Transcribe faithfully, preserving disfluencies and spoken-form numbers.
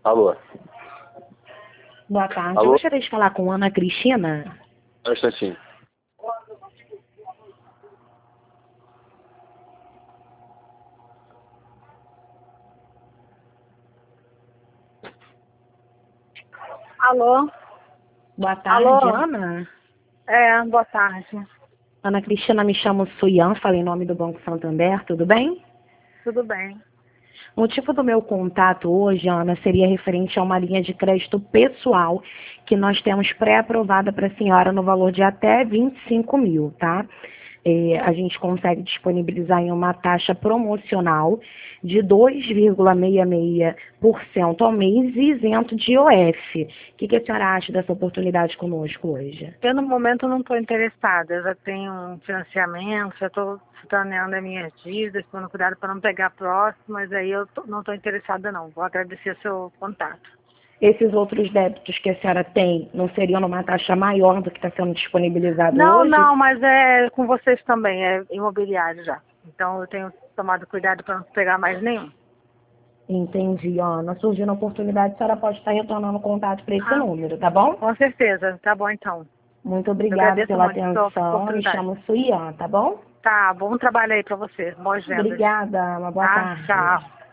Alô? Boa tarde. Alô? Eu gostaria de falar com Ana Cristina. Um instantinho. Alô? Boa tarde, Alô? Ana. É, boa tarde. Ana Cristina, me chamo Suyan, falo em nome do Banco Santander, tudo bem? Tudo bem. O motivo do meu contato hoje, Ana, seria referente a uma linha de crédito pessoal que nós temos pré-aprovada para a senhora no valor de até vinte e cinco mil, tá? É, a gente consegue disponibilizar em uma taxa promocional de dois vírgula sessenta e seis por cento ao mês e isento de I O F. O que, que a senhora acha dessa oportunidade conosco hoje? Eu, no momento, não estou interessada. Eu já tenho um financiamento, já estou saneando as minhas dívidas, tomando cuidado para não pegar próximo, mas aí eu tô, não estou interessada, não. Vou agradecer o seu contato. Esses outros débitos que a senhora tem não seriam numa taxa maior do que está sendo disponibilizado Não, hoje? não, mas é com vocês também, é imobiliário já. Então eu tenho tomado cuidado para não pegar mais nenhum. Entendi, Ana. Surgindo a oportunidade, a senhora pode estar retornando contato para esse Ah, número, tá bom? com certeza. Tá bom, então. Muito Eu obrigada agradeço pela muito a sua atenção. Me oportunidade. chamo Suian, tá bom? Tá, bom trabalho aí para você. Boas vendas. Obrigada, uma boa Tá? tarde. Tchau.